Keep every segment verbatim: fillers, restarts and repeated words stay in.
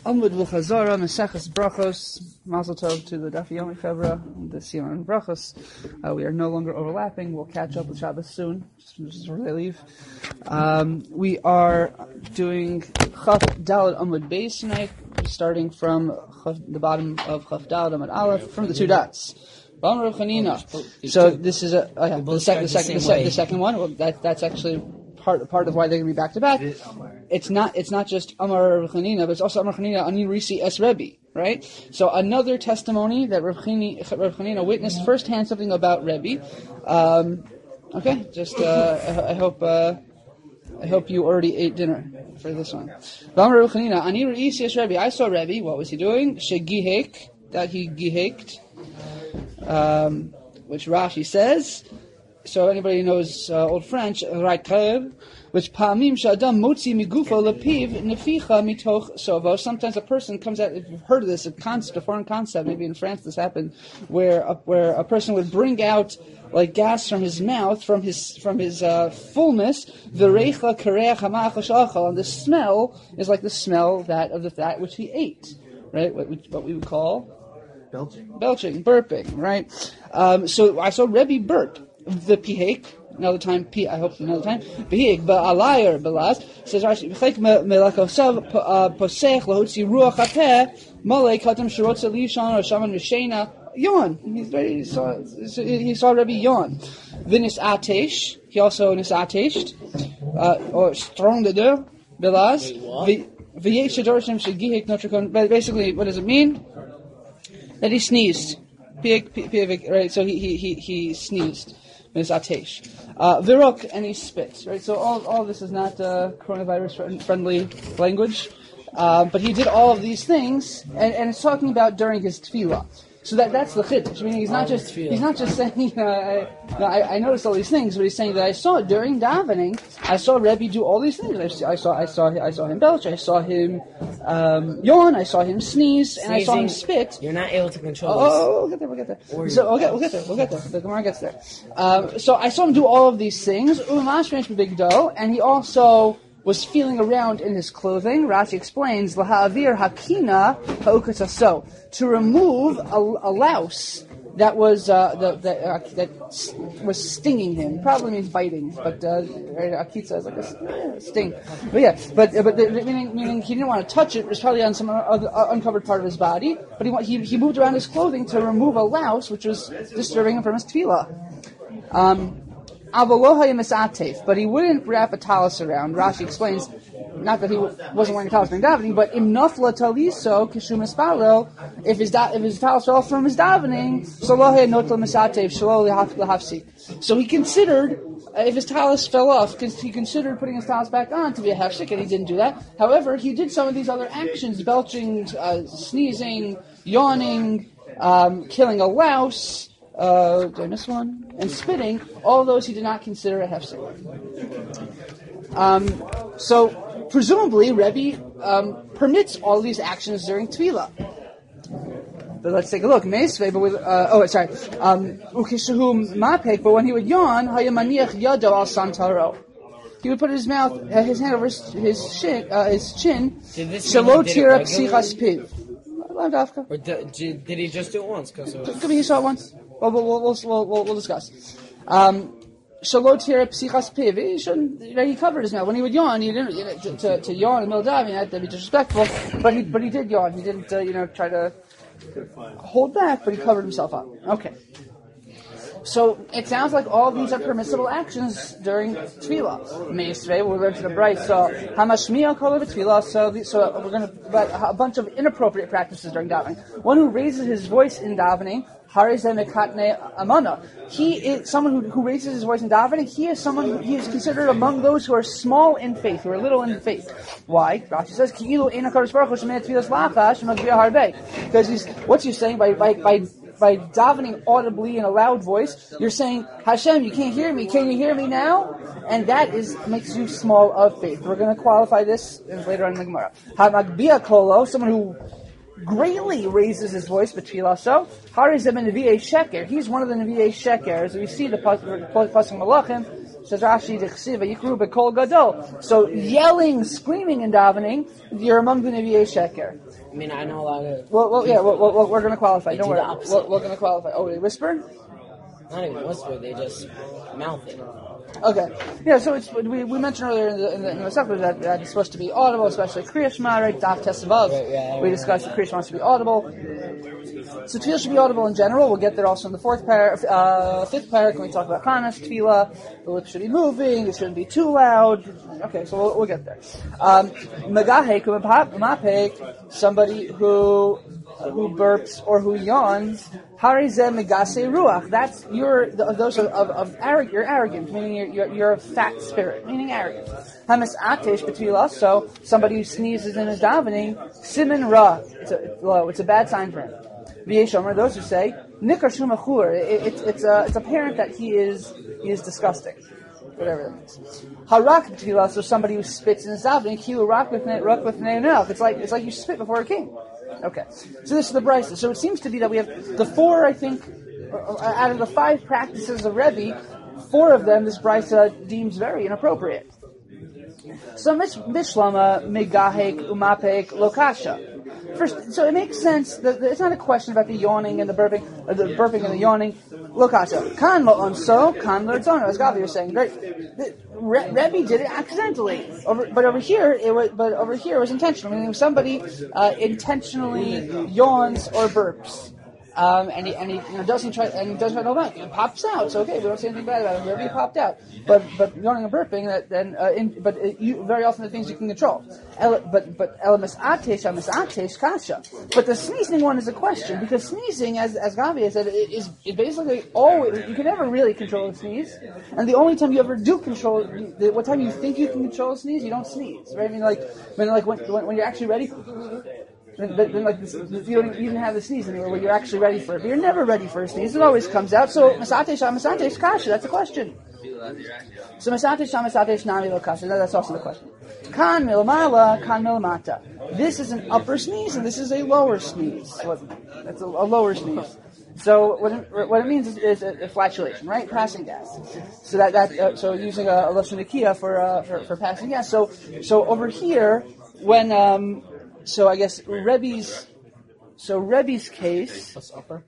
Amud v'chazara Maseches Brachos. Mazel tov to the Daf Yomi Fevra, the Sion Brachos. Uh, we are no longer overlapping. We'll catch up with Shabbos soon, just, just before they leave. Um, we are doing Chaf Daled Amud Beis tonight, starting from Chaf, the bottom of Chaf Daled Amud Aleph, from the two dots. So this is a oh yeah, the, sec, the, second, the, sec, the second one. Well, that that's actually part part of why they're going to be back to back. It's not it's not just Amar Rav Chanina, but it's also Amar Chanina Ani Risi Es Rebbe, right? So another testimony that Rav Chanina witnessed firsthand something about Rebbe. Um, okay, just uh, I, I hope uh, I hope you already ate dinner for this one. Amar Rav Chanina Ani Risi Es Rebbe. I saw Rebbe. What was he doing? Shegihek, that he giheked. Um, which Rashi says, so anybody who knows uh, Old French, raiter, which pa'amim sha'adam motzi migufo lepiv neficha mitoch sovo. Sometimes a person comes out, if you've heard of this, a concept, a foreign concept, maybe in France this happened, where a, where a person would bring out like gas from his mouth, from his from his uh, fullness, v'reicha kareach hamach hashachal, and the smell is like the smell that of the that which he ate, right? What we, what we would call Belching. Belching, burping, right? Um, so I saw Rebbe burp. The pihek, another time, pi, I hope another time, pihek, ba'alayar, belaz, says Rashi, v'chek melakosav posech lahutzi ruach hapeh, malei katam shirotza lishan or shaman mishena, yawn. He's very, he saw, he saw Rebbe yawn. V'nis atesh, he also nis ateshed, uh, or strong the door, belaz, v'yesh shadorshim shegihek notrakon, basically, what does it mean? That he sneezed, right? So he he he, he sneezed, misatesh, uh, virok, and he spit, right? So all all this is not uh, coronavirus friendly language, uh, but he did all of these things, and, and it's talking about during his tefillah. So that that's the chiddush. I mean, he's not just he's not just saying. Uh, I, I, I noticed all these things, but he's saying that I saw during davening. I saw Rebbe do all these things. I, I saw I saw I saw him belch. I saw him um, yawn. I saw him sneeze, and Sneezing, I saw him spit. You're not able to control. Oh, this. Oh, we'll get there. We'll get there. So we'll get we'll get there. We'll get there. The Gemara gets there. Um, so I saw him do all of these things. Umashmesh big dough, and he also was feeling around in his clothing. Rashi explains, Laha'avir hakina ha'ukataso, to remove a, a louse that was uh, the, the, uh, that was stinging him. Probably means biting, but uh, akitza is like a sting. But yeah, but but the, meaning meaning he didn't want to touch it. It was probably on some other, uh, uncovered part of his body. But he he he moved around his clothing to remove a louse which was disturbing him from his tefillah. Um, But he wouldn't wrap a talis around. Rashi explains, not that he wasn't wearing a talis during davening, but im nafla taliso kishum espalo, if his da- if his talis fell from his davening, solohe notla misatev shalo lahafsik. So he considered, uh, if his talis fell off, he considered putting his talis back on to be a hefsik, and he didn't do that. However, he did some of these other actions: belching, uh, sneezing, yawning, um, killing a louse. Uh, did I miss one? And spitting, all those he did not consider a hefsek. Um, so, presumably, Rebbe um, permits all these actions during tefillah. But let's take a look. Meisvei, but with, uh, oh, sorry. Um, ukishahu mapek, but when he would yawn, hayamaniach yado al santaro. He would put his mouth, uh, his hand over his, his chin, uh, his chin. Shalo tira psichas piv. Or did, did he just do it once? Cause it Could be he saw it once. Well, we'll, we'll, we'll, we'll, we'll discuss. Um, Shalot tira psichas piv. He shouldn't. You know, he covered his mouth when he would yawn. He didn't you know, to, to, to yawn in the middle of diving. That would be disrespectful. But he but he did yawn. He didn't uh, you know try to hold back. But he covered himself up. Okay. So it sounds like all of these are permissible actions during tefillah. Meisvei, we'll learn to the bright. So hamashmiya kol tefillah. So the, so we're going to about a bunch of inappropriate practices during davening. One who raises his voice in davening. He is someone who, who raises his voice in davening. He is someone who he is considered among those who are small in faith, who are little in faith. Why? Rashi says, because he's what's he saying by by by by davening audibly in a loud voice? You're saying, Hashem, you can't hear me. Can you hear me now? And that is makes you small of faith. We're going to qualify this later on in the Gemara. Hamagbiya kolo, someone who greatly raises his voice, but so Harizem and Nevi'ei Sheker. He's one of the Nevi'ei Sheker. As we see the Pasuk Malachim, Says Rashi, Dechsiva Yikru B'Kol Gadol. So yelling, screaming in davening, you're among the Nevi'ei Sheker. I mean, I know a lot of... Well, well yeah, well, well, we're going to qualify. Don't do worry. We're, we're going to qualify. Oh, they whisper? Not even whisper, they just mouth it. Okay. Yeah, so it's, we, we mentioned earlier in the, in the, in the section that, that it's supposed to be audible, especially Kriya Shema, right? Daf Tesavav. Right, yeah, we discussed that Kriya Shema should be audible. So Tefillah should be audible in general. We'll get there also in the fourth par, uh, fifth parak when we talk about Chanas, Tefillah. The lips should be moving. It shouldn't be too loud. Okay, so we'll, we'll get there. Um, Megahek Mapek, somebody who who burps or who yawns, Harizeh Megase Ruach. That's you're those of of, of arrogant. You're arrogant, meaning you're, you're you're a fat spirit, meaning arrogant. Hamas Atesh B'Tefillah. So somebody who sneezes in his davening, Siman Ra. It's a well, it's a bad sign for him. V'yeshomer, those who say Nikar Shumachur. It's it's a it's apparent that he is he is disgusting. Whatever that means. Harak B'Tefillah. So somebody who spits in his davening, Kilu Rak with Rak with Ne'enach. It's like it's like you spit before a king. Okay, so this is the brisa. So it seems to be that we have the four, I think, out of the five practices of Rebbe, four of them this brisa deems very inappropriate. So Mishlama, Megahek, Umapek, Lokasha. First, so it makes sense that it's not a question about the yawning and the burping, or the burping and the yawning. Lokasha. Kan lo so, kan lo tzonu. As Gabi was saying, right? Re- Rebbe did it accidentally, over, but over here it was. But over here it was intentional. Meaning somebody uh, intentionally yawns or burps. Um, and he and he you know, doesn't try and he doesn't try to hold on. It pops out. So okay, we don't say anything bad about it. Wherever he popped out, but but yawning and burping that then uh, in, but it, you, very often the things you can control. El, but but elamis atesh elamis atesh kasha. But the sneezing one is a question because sneezing, as as Gavi has said, is is basically always you can never really control a sneeze, and the only time you ever do control, the, what time you think you can control a sneeze, you don't sneeze, right? I mean, like when like when when, when you're actually ready. Then, then like this, you don't even have the sneeze anymore where you're actually ready for it. But you're never ready for a sneeze. It always comes out. So, masate shah, masate kasha. That's a question. So, masate shah, masate nami lo kasha. That's also the question. Kan milamala, kan milamata. This is an upper sneeze and this is a lower sneeze. That's a, a lower sneeze. So what it, what it means is, is a, a flatulation, right? Passing gas. So that that uh, so using a, a lashon nekiah for, uh, for for passing gas. So so over here when um. So I guess Rebbe's, so Rebbe's case. What's upper?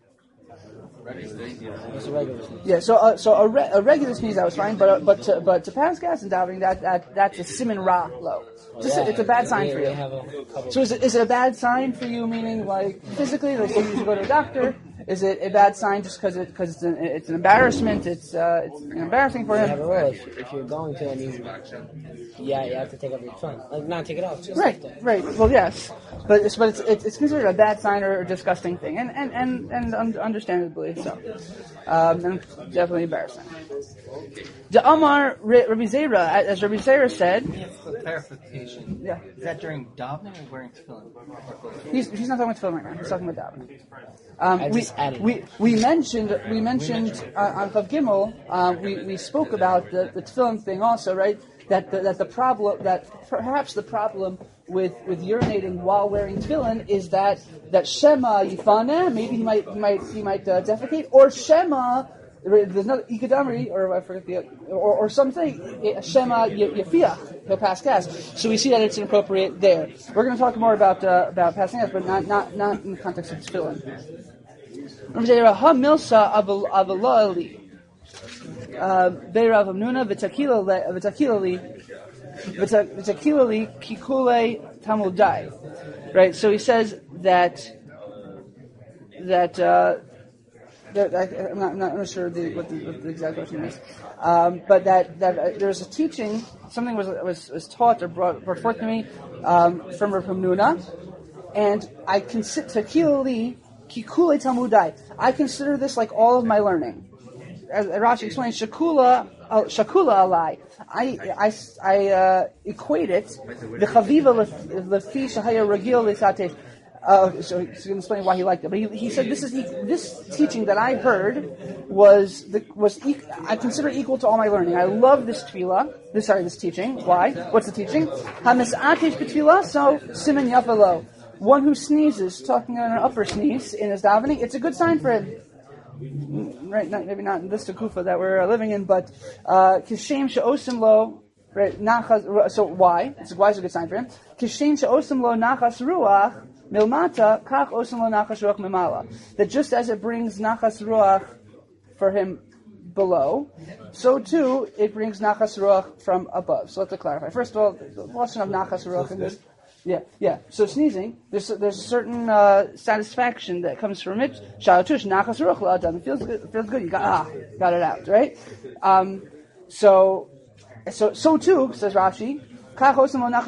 Yeah. So uh, so a, re, a regular sneeze that was fine, but uh, but to, but to pass gas and davening that that that's a siman ra low. Just yeah, a, it's a bad sign we, for you. So is it is it a bad sign for you? Meaning like physically, like so you should go to a doctor. Is it a bad sign just because it because it's an it's an embarrassment? It's uh it's embarrassing for him. You have a rule. If, if you're going to, and you, yeah, you have to take off your phone. Like not take it off. Just right, like right. Well, yes, but it's but it's it's, it's considered a bad sign or a disgusting thing, and and and, and un- understandably so, um, and definitely embarrassing. The Amar Rabbi Zera, as Rabbi Zera said. Yeah, for clarification. Yeah. Is that during davening or wearing tefillin? He's he's not talking about tefillin right now. He's talking about davening. Um, I we, just added. we we mentioned we mentioned uh, on Chav Gimel um, we we spoke about the, the tefillin thing also, right? That the, that the problem that perhaps the problem with, with urinating while wearing tefillin is that that Shema Yifana, maybe he might he might he might uh, defecate, or Shema. There's another ikadamri, or I forget the, or, or something. Shema yafiach, he'll pass gas. So we see that it's inappropriate there. We're going to talk more about uh, about passing gas, but not not not in the context of tefillin. Ha milsa avalali, beirav amnuna v'takila v'takilali v'takilali kikule tamudai. Right. So he says that that. Uh, That, I, I'm, not, I'm not sure the, what, the, what the exact question is, um, but that that uh, there was a teaching, something was was, was taught or brought, brought forth to me um, from Rav Hamnuna, and I consider Takili Kikule Talmudai. I consider this like all of my learning. As Rashi explains, Shakula uh, Shakula alai. I I I uh, equate it the Chaviva lefi shahaya ragil lisateh. Uh, so he's going to explain why he liked it. But he, he said this is this teaching that I heard was the, was e- I consider equal to all my learning. I love this tefillah. This sorry, this teaching. Why? What's the teaching? Hamis'atesh b'tefillah. So siman yafalo. One who sneezes, talking on an upper sneeze in his davening, it's a good sign for him. right? Not, maybe not in this Tekufa that we're living in, but Kishem she'osim lo. Right, nachas. So why? It's why is a good sign for him. Kishem she'osim lo nachas ruach milmata kach osim lo nachas ruach mimala. That just as it brings nachas ruach for him below, so too it brings nachas ruach from above. So let's clarify. First of all, the lesson of nachas ruach in this. Yeah, yeah. So sneezing, there's a, there's a certain uh, satisfaction that comes from it. Shalatush nachas ruach la'adam. It feels good. It feels good. You got ah, got it out, right? Um, so. So, so too, says Rashi, that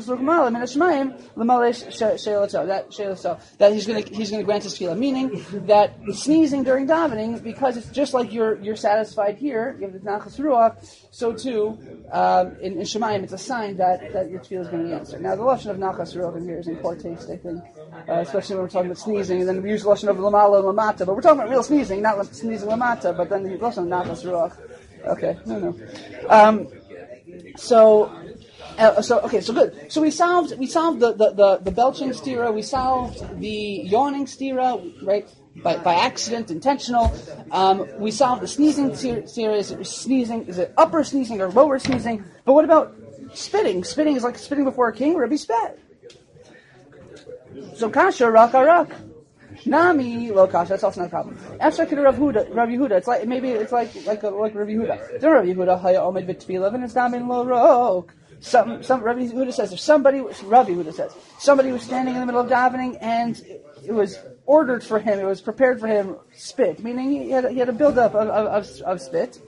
that he's going to he's going to grant his tefillah, meaning that sneezing during davening, because it's just like you're you're satisfied here, you have the nachas ruach. So too, um, in, in Shemayim, it's a sign that, that your tefillah is going to be answered. Now, the lashon of nachas ruach in here is in poor taste, I think, uh, especially when we're talking about sneezing, and then we use the lashon of lamala and lamata, but we're talking about real sneezing, not sneezing lamata, but then the lashon of nachas ruach. Okay, no, no. Um, So, uh, so okay, so good. So we solved we solved the, the, the, the belching stira. We solved the yawning stira, right? By by accident, intentional. Um, we solved the sneezing stira. Is it sneezing? Is it upper sneezing or lower sneezing? But what about spitting? Spitting is like spitting before a king. Rabbi spat. So kasha rak arak. Nami lo kasha. That's also not a problem. After Rav Yehuda, Rav Yehuda, it's like maybe it's like like a, like Rav Yehuda. The Rav Yehuda haya omed b'tefillah and it's damin lo rok. Some some Rav Yehuda says if somebody Rav Yehuda says somebody was standing in the middle of davening and it was ordered for him, it was prepared for him spit, meaning he had he had a buildup of of, of, of spit.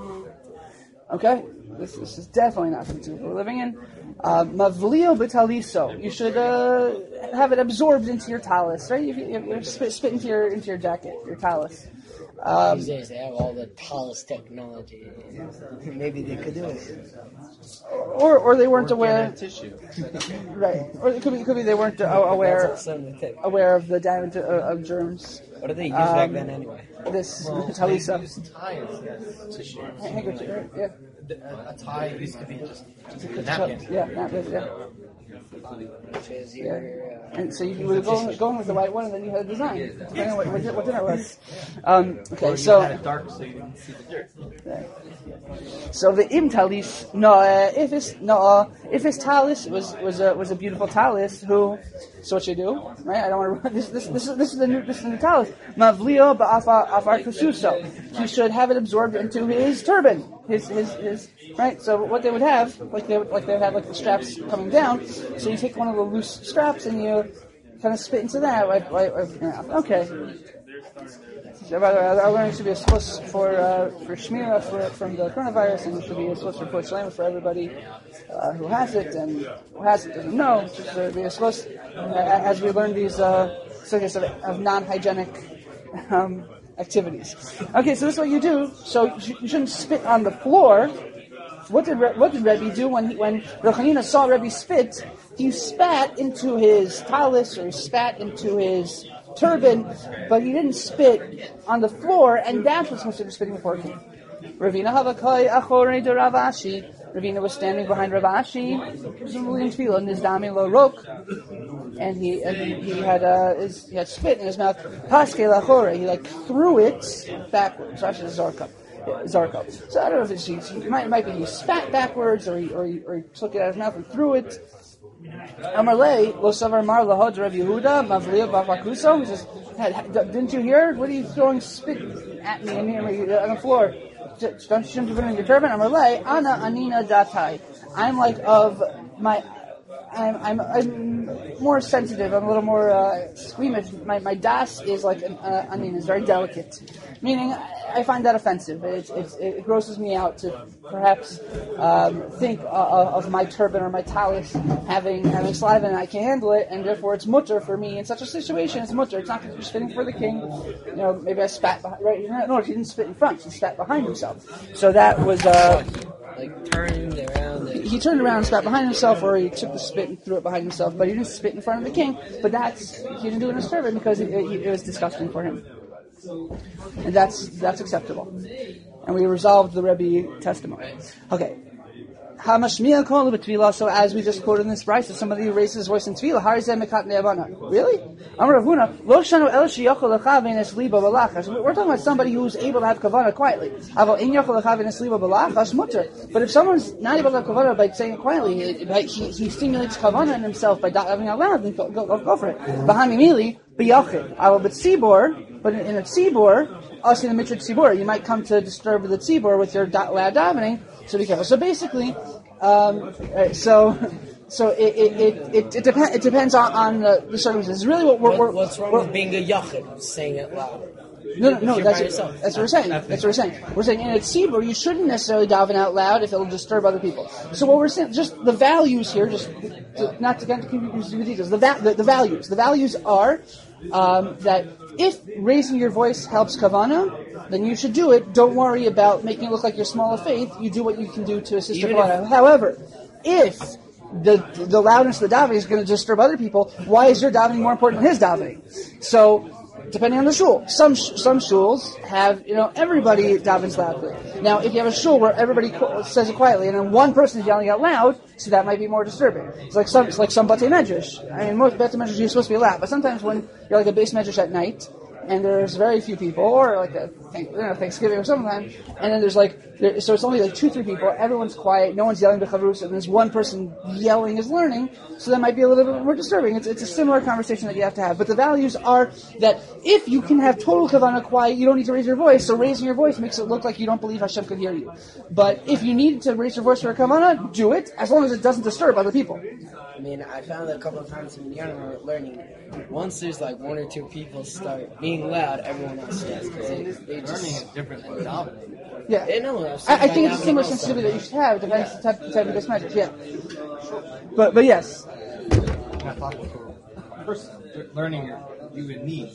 Okay, this this is definitely not the two we're living in. Mavlio b'taliso. You should uh, have it absorbed into your talus, right? You, you, you spit, spit into your into your jacket, your talus. Um, These days they have all the talus technology. Maybe they could do it. Or or they weren't aware. Tissue. Right. Or it could be it could be they weren't uh, aware aware of the damage of, of germs. What did they use um, back then anyway? This Well, talisa. they used ties as tissue. Handkerchief, right? Yeah. A, a tie used to be just a napkin. Yeah, napkin, yeah. Which is Yeah. your, uh, And so you were going, going with the white one, and then you had a design, depending on what, what, what dinner was. Um, okay, Or so you had it dark so you didn't see the dirt. yeah. So the im talis, no, uh, if it's no, uh, if his talis was was a was a beautiful talis, who, so what you do, right? I don't want to. This this this is this is the new this is the new talis. Mavlio ba'afar afar kususo. He should have it absorbed into his turban, his his his. Right. So what they would have, like they would, like they would have like the straps coming down. So you take one of the loose straps and you kind of spit into that. Like, like, like, yeah. Okay. So, by the way, I learned it should be a slush for uh, for Shmira for, from the coronavirus, and it should be a slush for Push Shalema for everybody uh, who has it, and who has it doesn't know. It should be a slush uh, as we learn these uh, subjects of, of non-hygienic um, activities. Okay, so this is what you do. So you, you shouldn't spit on the floor. What did what did Rebbe do when he, when Rav Chanina saw Rebbe spit? He spat into his talis or he spat into his turban, but he didn't spit on the floor, and that's what's supposed to be spitting before him. Ravina Havakai Achorei de Ravashi. Ravina was standing behind Ravashi, presumably in tefillah, Nizdami Lo Rok, and he and he, he had uh, his, he had spit in his mouth. Paske Lachore, he like threw it backwards. Rashi Zarka. Zarko. So I don't know if it's, it might, it might be he spat backwards or he, or, he, or he took it out of his mouth and threw it. Amarle, lo savar mar lahod Rav Yehuda, mavliya bavakuso. He says, didn't you hear? What are you throwing spit at me and me on the floor? Don't you shouldn't put it in your turban? Amarle, ana anina datai. I'm like of my, I'm, I'm, I'm more sensitive. I'm a little more uh, squeamish. My, my das is like, an, uh, I mean, it's very delicate. Meaning, I find that offensive. It, it, it grosses me out to perhaps um, think uh, of my turban or my talis having having saliva and I can't handle it, and therefore it's mutter for me in such a situation. It's mutter. It's not going to be spitting for the king. You know, maybe I spat behind. Right? No, he didn't spit in front. He spat behind himself. So that was. Uh, like turned around. And he turned around and spat behind himself, or he took the spit and threw it behind himself. But he didn't spit in front of the king. But that's he didn't do it in his turban because it, it, it was disgusting for him. And that's that's acceptable. And we resolved the Rebbe testimony. Okay. Hamashmiya kol b'tefillah. So as we just quoted in this brayso, if somebody raises his voice in tefillah, harizeh mekat ne'avana. Really? Amar Rav Huna, lo shanu el sheyachol lechaven es liba balachas. We're talking about somebody who's able to have kavana quietly. Aval in yachol lechaven es liba balachas mutter. But if someone's not able to have kavana by saying it quietly, he, he, he stimulates kavana in himself by having out loud, then go, go, go for it. Bahami mili b'yachid. Aval b'tzibor, but in, in a tzibor, us in the mitra tzibor, you might come to disturb the tzibor with your da- loud davening. So be careful. So basically, um, so so it it it, it, it, dep- it depends on, on the, the circumstances. Really, what we're, What, we're what's wrong we're, with being a yachid, saying it loud? No, no, no. You're That's, by yourself. that's what we're saying. That's what we're saying. We're saying in a tzibur you shouldn't necessarily daven out loud if it'll disturb other people. So what we're saying, just the values here, just to, not to get confused with details. The, va- the the values, the values are um, that if raising your voice helps kavana, then you should do it. Don't worry about making it look like you're small of faith. You do what you can do to assist your kavana. However, if the the loudness of the davening is going to disturb other people, why is your davening more important than his davening? So, depending on the shul, some some shuls have, you know, everybody davens loudly. Now, if you have a shul where everybody qu- says it quietly, and then one person is yelling out loud, so that might be more disturbing. It's like some it's like some batei medrash. I mean, most batei medrash you're supposed to be loud, but sometimes when you're like a base medrash at night, and there's very few people, or like a you know, Thanksgiving or sometime, and then there's like, there, so it's only like two, three people, everyone's quiet, no one's yelling b'chavrusa, and there's one person yelling is learning, so that might be a little bit more disturbing. It's, it's a similar conversation that you have to have. But the values are that if you can have total kavana quiet, you don't need to raise your voice, so raising your voice makes it look like you don't believe Hashem could hear you. But if you need to raise your voice for a kavana, do it, as long as it doesn't disturb other people. I mean, I found that a couple of times when you're learning, once there's like one or two people start being loud, everyone else starts. Because they, they just... Learning is different than davening. Yeah. They know I, I think it's a similar sensitivity that you should have, depending on the type, type of this measure. Yeah. But, but yes. Not talking to a person. Learning you would need.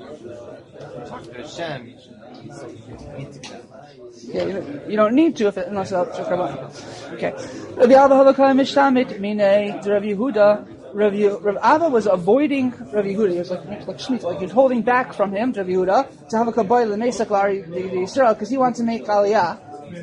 Talking to Hashem, you should need to do that. Yeah, you don't, you don't need to if it, unless it helps your kavana. Okay. Rabbi Abba Havakah Mishtamit Minei Rav Yehuda. Rav, Rav Abba was avoiding Rav Yehuda. He was like like Shemitah, like he was holding back from him, Rav Yehuda, to have a kaboy l'meisak l'ari the Yisrael, because he wanted to make aliyah.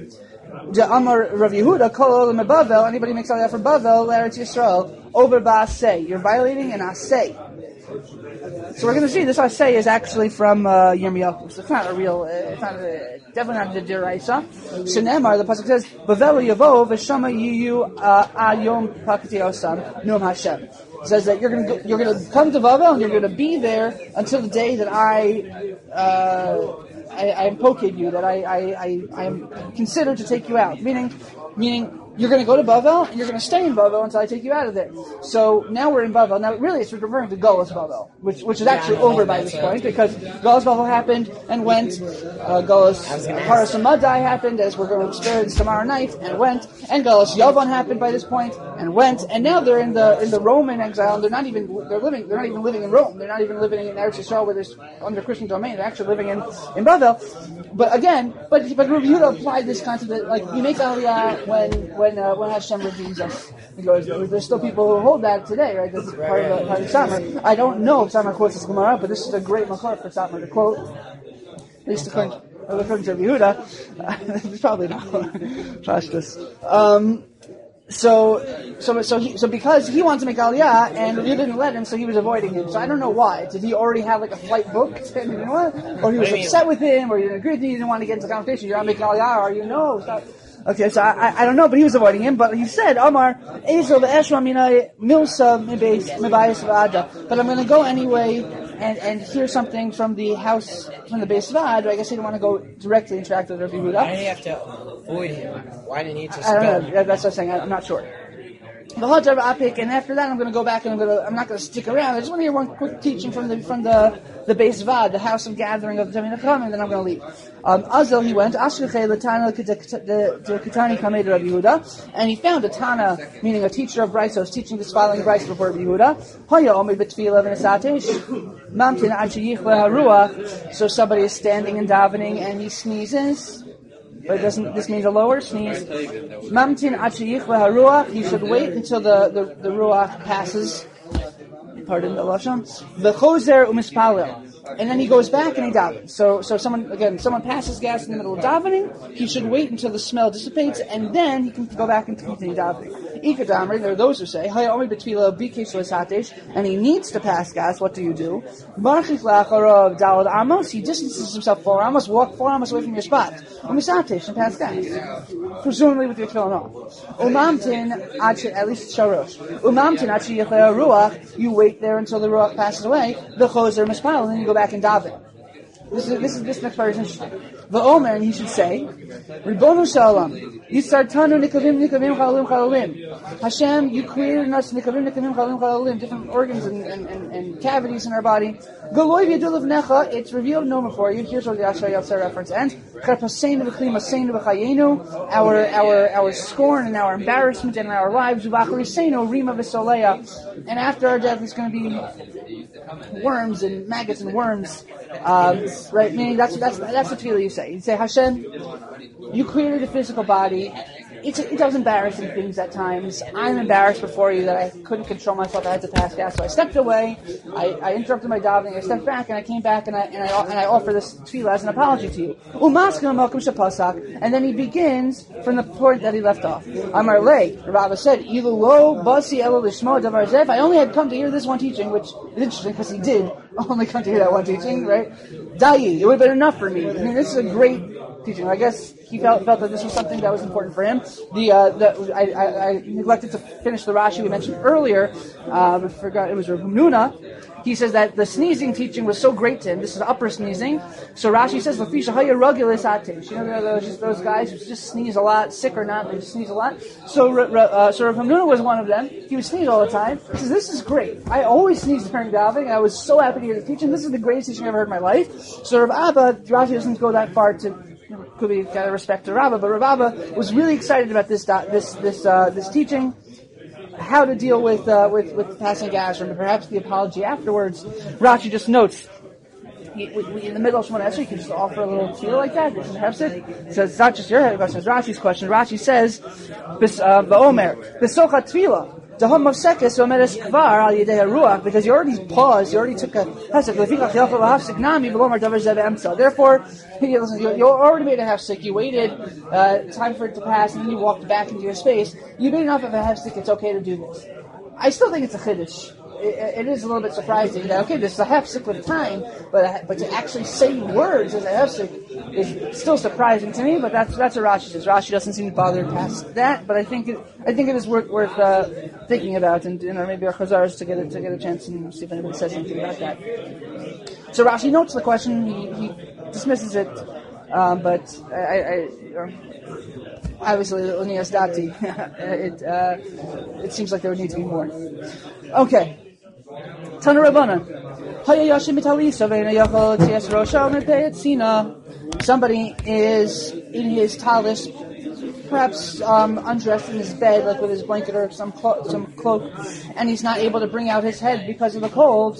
The Amar Rav Yehuda kol olam Bavel. Anybody makes aliyah from Bavel, l'Eretz Yisrael, over ba'aseh. You're violating an aseh. So we're going to see this aseh is actually from uh, Yirmiyahu. So it's not a real, uh, it's not a, definitely not the deraisa. So Nemar, the pasuk says, "Bavel yavo v'shama yiyu ayom pakati osam num Hashem." It says that you're going to you're going to come to Bavel and you're going to be there until the day that I uh, I, I impoked you, that I I, I I am considered to take you out. Meaning, meaning. You're going to go to Bavel, and you're going to stay in Bavel until I take you out of there. So now we're in Bavel. Now, really, it's referring to Golas Bavel, which which is actually over by this point, because Golas Bavel happened and went. Uh, Golas Paras Madai happened, as we're going to experience tomorrow night, and went. And Golas Yavan happened by this point and went. And now they're in the in the Roman exile. And they're not even they're living they're not even living in Rome. They're not even living in Eretz Yisrael, where there's under Christian domain. They're actually living in in Bavel. But again, but but Rabbi Yehuda applied this concept that, like, you make Aliyah when when When, uh, when Hashem redeems us. Because there's still people who hold that today, right? That's part of the, part of Samar. I don't know if Samar quotes this Gemara, but this is a great makar for Samar to quote. At least according, according to Yehuda. It's probably not. Trust this. Um, so, so, so, he, so because he wanted to make Aliyah, and you didn't let him, so he was avoiding him. So I don't know why. Did he already have like a flight booked? And he didn't want, or he was upset with him, or he didn't agree with him, he didn't want to get into the conversation. You're not making Aliyah, or you know, stop. Okay, so I, I don't know, but he was avoiding him. But he said, Amar, Ezel ve'eshma minay milsa mibayis v'ada. But I'm going to go anyway and, and hear something from the house, from the base v'ad. I guess he didn't want to go directly interact with Rabbi Yehuda. Why did he have to avoid him? Why didn't he just I don't go? know. That's what I'm saying. I'm not sure. And after that, I'm going to go back and I'm going to. I'm not going to stick around. I just want to hear one quick teaching from the from the the base vad, the house of gathering of the Tamid Chacham, and then I'm going to leave. Um, Azel, he went. Ashkechei l'tana the Ketani Kamed Rabbi Yehuda, and he found a Tana, meaning a teacher of Braisos, teaching this following Braisos before Rabbi Yehuda. Haya omed betfila v'nesatesh mamtin ad sheyich leharuach. So somebody is standing and davening, and he sneezes. But it doesn't, this means a lower sneeze. Mamtin achiyich leharuach. He should wait until the, the, the ruach passes. pardon the lashon, v'chozer u'mispalel. And then he goes back and he davens. So, so someone again, someone passes gas in the middle of davening. He should wait until the smell dissipates, and then he can go back and continue davening. Ikadamri, there are those who say, "Hayomi betfila bikesh lesatesh," and he needs to pass gas. What do you do? Marchik lacharav dalad amos. He distances himself four amos, walk four amos away from your spot. Umisatesh and pass gas, presumably with your tefillin on. Umamtin achi at least sharosh. Umamtin achi yechaya ruach. You wait there until the ruach passes away. The choser mispal, and then you go back and daven. This is this is this next part is interesting. The Omer, and he should say, Ribbonu Shalom, Yisartanu Nikavim Nikavim Chalalim Chalalim. Hashem, you created us Nikavim Nikavim Chalalim Chalalim, different organs and, and, and, and cavities in our body. Galoy V'yadul Necha, it's revealed no more for you. Here's where the Asher Yatzer reference ends. Charpaseinu V'chli Maseinu V'chayenu, our our our scorn and our embarrassment in our lives. V'achriseinu Rima V'soleya, and after our death, it's going to be worms and maggots and worms. Um, right, meaning that's that's that's the tefillah you say. You say, Hashem, you created a physical body. It's, it does embarrassing things at times. I'm embarrassed before you that I couldn't control myself. I had to pass gas, so I stepped away. I, I interrupted my davening. I stepped back, and I came back, and I and I and I offer this tefillah as an apology to you. And then he begins from the point that he left off. Amar lei, Rabbi said, Ilu lo basi elo lishmo davar zeh. If I only had come to hear this one teaching, which is interesting because he did only come to hear that one teaching, right? Dayi, it would have been enough for me. I mean, this is a great teaching. I guess he felt felt that this was something that was important for him. The, uh, the I, I, I neglected to finish the Rashi we mentioned earlier. Um, I forgot it was Rav Nuna. He says that the sneezing teaching was so great to him. This is upper sneezing. So Rashi says, "Lafisha haya ragilis atesh." You know, those those guys who just sneeze a lot, sick or not, they just sneeze a lot. So, uh, so Rav Nuna was one of them. He would sneeze all the time. He says, "This is great. I always sneeze during davening. I was so happy to hear the teaching. This is the greatest teaching I've ever heard in my life." So Rav Abba, Rashi doesn't go that far to. Could be kind of respect to Rabba, but Rav Abba was really excited about this this this uh, this teaching, how to deal with uh, with with passing gas, or perhaps the apology afterwards. Rashi just notes we, we, in the middle of Shemona Esrei, you can just offer a little tefillah like that. This is Hefsid. So it's not just your question; it's Rashi's question. Rashi says, "Ba'omer b'socha tefillah." Because you already paused, you already took a hefsek. Therefore, you, listen, you, you already made a hefsek. You waited uh, time for it to pass, and then you walked back into your space. You made enough of a hefsek. It's okay to do this. I still think it's a chiddush. It, it is a little bit surprising that okay, this is a hefsek with time, but but to actually say words as a hefsek is still surprising to me. But that's that's what Rashi says. Rashi doesn't seem bothered past that, but I think it I think it is worth worth uh, thinking about, and, and or maybe our chazars to get a, to get a chance and see if anybody says something about that. So Rashi notes the question, he, he dismisses it, um, but I. I, I Obviously, Unias Dati, it uh, it seems like there would need to be more. Okay. Tana Rabbanan. Somebody is in his talis, perhaps um, undressed in his bed, like with his blanket or some clo- some cloak, and he's not able to bring out his head because of the cold.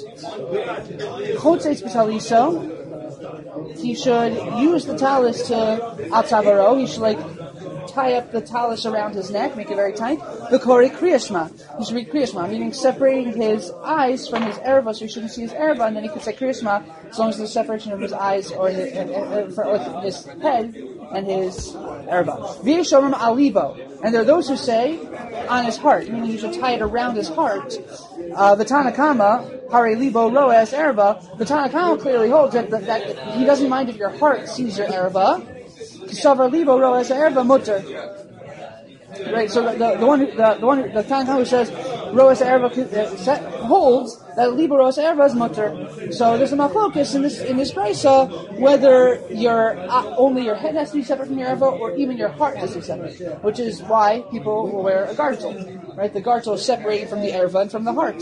He should use the talis to atzavaro. He should like tie up the talis around his neck, make it very tight. The Kori Kriyashma. He should read Kriyashma, meaning separating his eyes from his erva, so he shouldn't see his erva, and then he could say Kriyashma as long as there's separation of his eyes or his, uh, uh, his head and his erva. V'yeshomim alibo. And there are those who say on his heart, meaning he should tie it around his heart. Uh, the Tanakama, Hare Libo Roas Erva, the Tanakama clearly holds that, that, that he doesn't mind if your heart sees your erva. Kisavar Libo Roas Erva Mutter. Right, so the, the, the one, the, the one, the Tanakama who says Roas Erva uh, holds that Libo Roas Erva is Mutter. So there's a machlokus in this in this brisa whether your uh, only your head has to be separate from your erva, or even your heart has to be separate, which is why people will wear a gartel. Right, the gartel is separated from the erva and from the heart.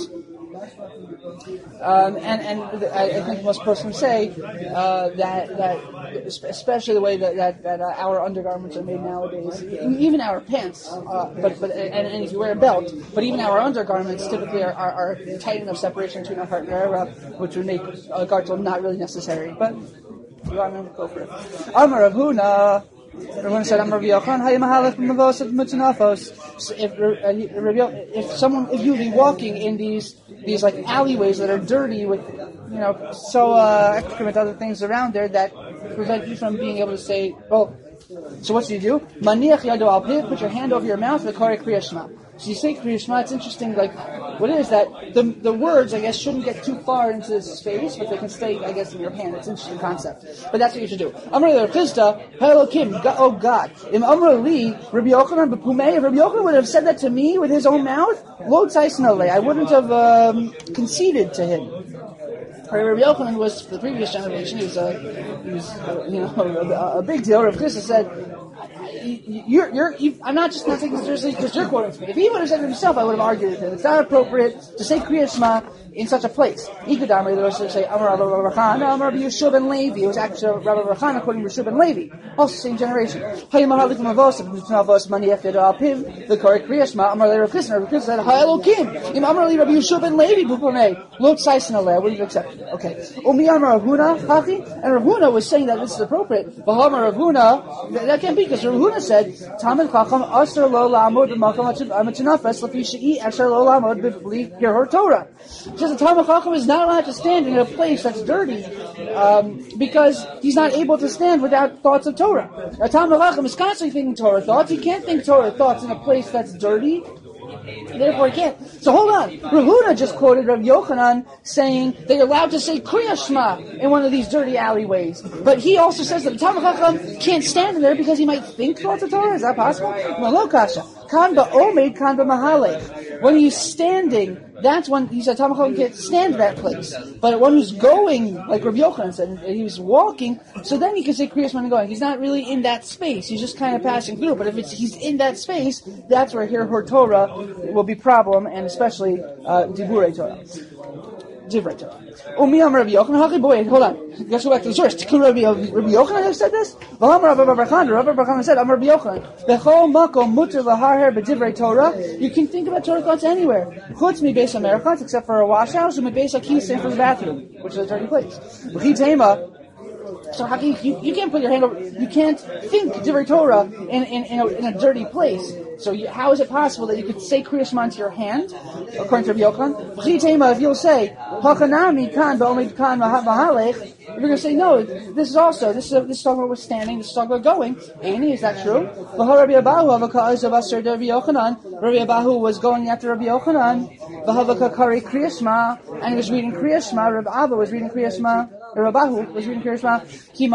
Um, and and I, I think most persons say uh, that that especially the way that that, that uh, our undergarments are made nowadays, even our pants, uh, but but and, and if you wear a belt, but even our undergarments typically are, are, are tight enough separation between our heart and our erva, which would make a gartel not really necessary. But you want to go for it. Amar Rav Huna. Everyone said, "I'm Rabbi Yochanan. Hayim Mahalach Mavos at Mutanafos." If if someone, if you be walking in these these like alleyways that are dirty with, you know, so uh, excrement, other things around there that prevent you from being able to say, "Oh." So what do you do? Maniach yado al peh, put your hand over your mouth, v'karei Kriya Shema. So you say Kriya Shema. It's interesting, like what it is that the the words, I guess, shouldn't get too far into the space, but they can stay, I guess, in your hand. It's an interesting concept. But that's what you should do. Amar Rav Chisda, Hello Kim, oh God. Im Amar Li, Rabbi Yochanan b'pumei. If Rabbi Yochanan would have said that to me with his own mouth, lo tzaisnale, I wouldn't have um, conceded to him. Rabbi Yochanan was, for the previous generation, he was a, he was, a, you know, a, a big deal. Rav Chisda said, You're, you're, you, I'm not just not taking this seriously because you're quoting me. If he would have said it himself, I would have argued with him. It's not appropriate to say Kriya Shema in such a place. Ikadamri, the Rosh say, Amar Rabbi Rachana, Amar Rabbi Yeshua ben Levi. It was actually Rabbi Rachana quoting Yeshua ben Levi. Also same generation. Hayim Mahalik Mavos, Mavos, Maniach Yado Alpiv, the Korek Kriya Shema, Amar Rav Chisda. Rav Chisda said, Ha'elokim, Im Amar Li Rabbi Yeshua ben Levi, Bupone, Lot Saisin Aleh. I wouldn't have accepted it. Okay. Umi Amar Ravuna, Hachi, and Ravuna was saying that this is appropriate. V'hamar Ravuna, that can't be because Ravuna said, Talmid Chacham Asher Lo La'amod B'Makom Ha'Matanafes L'Fi She'i Asher Lo La'amod B'Bli Hirhor Torah. It says the Talmid Chacham is not allowed to stand in a place that's dirty um, because he's not able to stand without thoughts of Torah. A Talmid Chacham is constantly thinking Torah thoughts. He can't think Torah thoughts in a place that's dirty. Therefore, he can't. So hold on. Ravuna just quoted Rav Yochanan saying that you're allowed to say Kriya Shema in one of these dirty alleyways. But he also says that the Talmid Chacham can't stand there because he might think thoughts of Torah. Is that possible? No, lo kasha. Kan ba'omed, kan ba'mahalech. When he's standing, that's when he said Talmid Chacham can't stand that place. But when he's going, like Rav Yochanan said, and he was walking, so then he can say Kriya Shema and going. He's not really in that space. He's just kind of passing through. But if it's he's in that space, that's where Hirhor Torah will be problem, and especially uh, Diburei Torah. Divrei Torah. Umi Amar Rabbi Yochanan, boy, hold on. Let's go back to the source. Could Rabbi Yochanan have said this? V'hamar Rabbi Barchan, Rabbi Barchan said, Amar Rabbi Yochanan, B'chol makom muter laharher b'divrei Torah. You can think about Torah thoughts anywhere. Chutz mi beis hamerchatz, except for a wash house, and mi beis hakisei for the bathroom, which is a dirty place. V'chi tema. So how can you, you, you can't put your hand over, you can't think Divrei Torah in, in, in, a, in a dirty place. So you, how is it possible that you could say Kriya Shema into your hand, according to Rabbi Yochanan? If you'll say, Hachanami kan ba'omid kan mahalech, you're going to say, no, this is also, this is, a, this is talking about standing, this is talking about going. Ani, is that true? Rabbi Abahu was going after Rabbi Yochanan, and he was reading Kriya Shema, Rabbi Abba was reading Kriya Shema, Rabbi Abahu was reading Kriya Shema,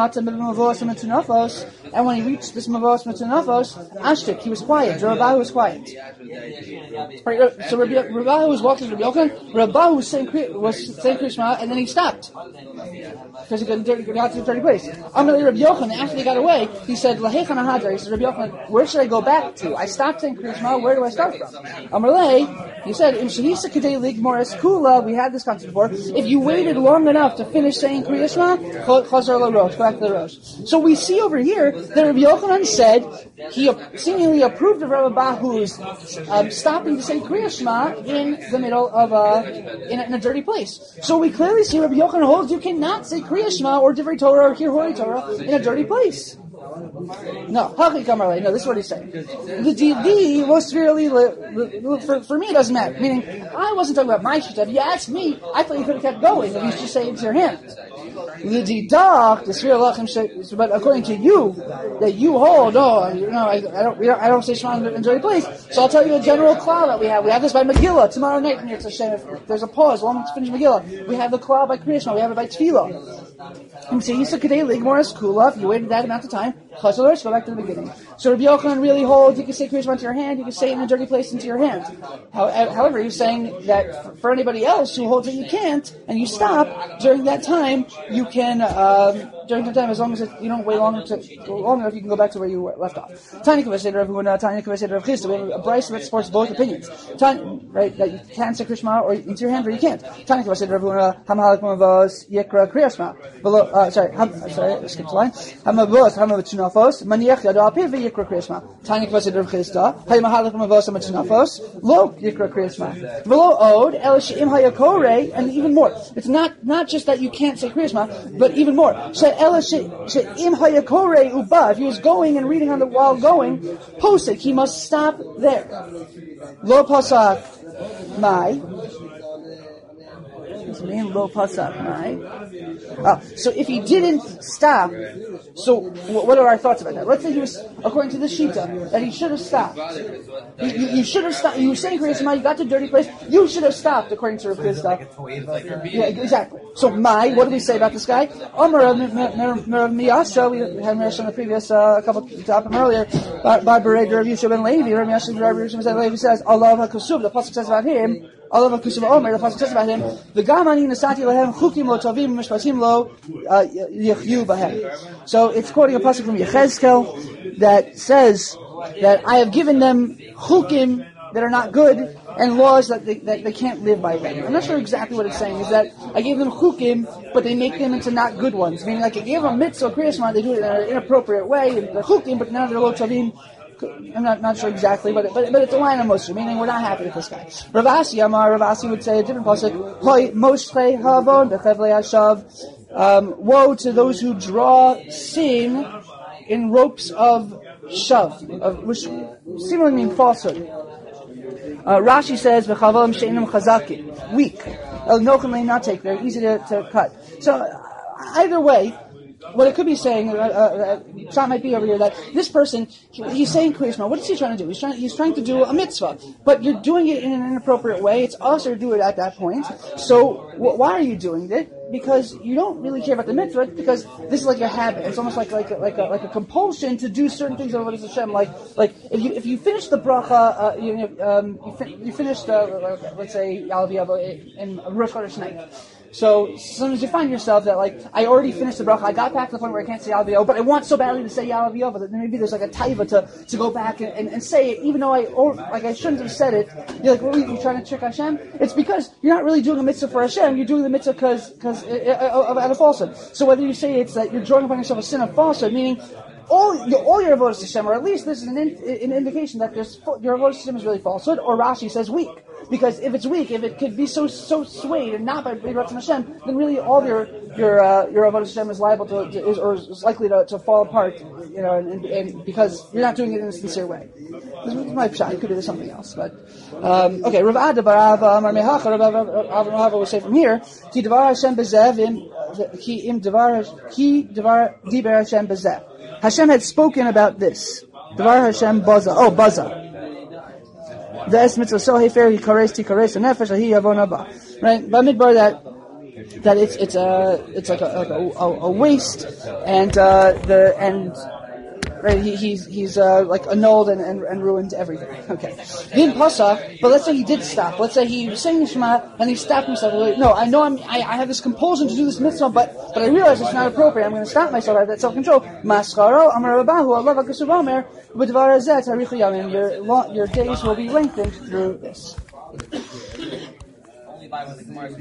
and when he reached this Mavos Metanafos, Ashtik, he was quiet. Rabbi Abahu was quiet. So Rabbi Abahu was walking to Rabbi Yochanan, Rabbi Abahu was saying Kriya Shema, and then he stopped. Because he got to the dirty place. Amalei Rabbi Yochanan, after they got away, he said, Lahechan ahadar. He said, Rabbi Yochanan, where should I go back to? I stopped saying Kriya Shema, where do I start from? Amalei, he said, Im shehisa kedei ligmor es kula, we had this concept before, if you waited long enough to finish saying Kriya Shema, chazar la rosh, go back to the rosh. So we see over here that Rabbi Yochanan said, he seemingly approved of Rabbi Abahu's um, stopping to say Kriya Shema in the middle of a, in a, in a dirty place. So we clearly see Rabbi Yochanan holds you cannot say Kriya Shema or Divrei Torah or Hirhor Torah in a dirty place. No, no, this is what he's saying. The D D was really, for, for me it doesn't matter. Meaning, I wasn't talking about my shita. If you asked me, I thought you could have kept going. If you just say it to your hand. The Didach, the Sfir Lachem, but according to you, that you hold, oh, you know, I, I don't, we don't, I don't say Shema in a dirty place. So I'll tell you a general klal that we have. We have this by Megillah tomorrow night. If there's a pause, long to finish Megillah. We have the klal by Kriya Shema. We have it by Tefillah. If you waited that amount of time, go back to the beginning. So Rabbi Yochanan really holds, you can say Kriya Shema into your hand, you can say it in a dirty place into your hand. However, he's saying that for anybody else who holds that you can't, and you stop, during that time, you can, um, during that time, as long as it, you don't wait long, to, long enough, you can go back to where you left off. Tanya Kavased Rav Huna, Tanya Kavased Rav Chisda. We have a brayso that supports both opinions. Tanya, right, that you can say Kriya Shema or into your hand, or you can't. Tanya Kavased Rav Huna, Hamahalik Mavos, Yekra Kriya Shema. Below, uh, sorry, ham, sorry, I skipped the line. Hamavos, Hamavos, Maniach Yado Apiv, Yekra Kriya Shema. Tanya Kavased Rav Chisda, Hamahalik Mavos, Hamachinafos, Lo Yekra Kriya Shema. Below Od, El She'im Hayakore, and even more. It's not, not just that you can't say Kriya Shema, but even more. So, ela she'im hayakore uba. If he was going and reading on the while going, posik, he must stop there. Lo pasak mai. Lo pasak mai. Oh, so if he didn't stop, so what are our thoughts about that? Let's say he was, according to the Shita, that he should have stopped. You, you, you should have stopped. You were saying, Kriya Shema, you got to a dirty place. You should have stopped, according to Rav Chisda. Yeah, exactly. So, Mai, what do we say about this guy? Omar Merav Miyasha, we had Merav in the previous uh, couple of earlier. By Bereg Rav Yishuv ben Levi, Rav Miyasha Rav Yishuv ben Levi says, Allah HaKusuv, the Pasuk says about him. Allah HaKusuv Omer, the Pasuk says about him. The Gamani Nasati Lahem Chukim Lo Tovim Mishpatim Lo Yechyu Bahem. So it's quoting a Pasuk from Yechezkel that says that I have given them chukim that are not good and laws that they, that they can't live by them. I'm not sure exactly what it's saying. Is that I gave them chukim, but they make them into not good ones. Meaning, like I gave them mitzvah, Kriya Shema, they do it in an inappropriate way, and they're chukim, but now they're lo tovim. I'm not, not sure exactly, but, but but it's a line of Moshe, meaning we're not happy with this guy. Rav Asi Amar, Rav Asi would say a different pasuk, Hoi Moshe Havon Bechevlei Hashav. Um, woe to those who draw sin in ropes of shav, of, which seemingly mean falsehood. Uh, Rashi says, "V'chavalim she'inam chazakim," weak. El nochem not take; they're easy to, to cut. So either way, what it could be saying, uh, uh, Shah might be over here, that this person, he, he's saying Kriya Shema. What is he trying to do? He's trying, he's trying to do a mitzvah, but you're doing it in an inappropriate way. It's also to do it at that point. So wh- why are you doing it? Because you don't really care about the mitzvah, because this is like a habit. It's almost like like a, like a, like a compulsion to do certain things of Avodas Hashem. Like like if you if you finish the bracha, uh, you um, you, fin- you finish the, let's say Yalav Yavo in Rosh Chodesh night. So sometimes you find yourself that, like, I already finished the bracha, I got back to the point where I can't say Yalav Yavo, but I want so badly to say Yalav Yavo that maybe there's like a taiva to, to go back and, and, and say it, even though I or, like I shouldn't have said it. You're like, what are you trying to trick Hashem? It's because you're not really doing a mitzvah for Hashem, you're doing the mitzvah because because out of falsehood. So whether you say it's that you're drawing upon yourself a sin of falsehood, meaning all your all your avodas Hashem, or at least this is an, in, an indication that there's, your avodas Hashem is really falsehood, or Rashi says weak. Because if it's weak, if it could be so so swayed and not by B'Ratzon Hashem, then really all your your uh, your avodas Hashem is liable to, to is, or is likely to, to fall apart, you know, and, and, and because you're not doing it in a sincere way. This is my pshat. It could be something else, but um, okay. Rav Ada bar Ava Amar Mehacha. Rav Ava will say from here, Ki Devar Hashem Bezev im Ki im Devar Ki Devar Diber Hashem Bezev. Hashem had spoken about this. Devar Hashem Baza. Oh, Baza. The estimates of so hefer he kares ti kares a nefesh ahi yavon haba. Right, by midbar that that it's it's a it's like a like a, a, a waste, and uh, the and right he, he's he's uh, like annulled and, and, and ruined everything. Okay, din pasach. But let's say he did stop. Let's say he was saying the Shema and he stopped himself. No, I know I'm I, I have this compulsion to do this mitzvah, but but I realize it's not appropriate. I'm going to stop myself. I have that self control. Mascharo amar Rabbahu Allah v'kasuv omer. Your, your days will be lengthened through this.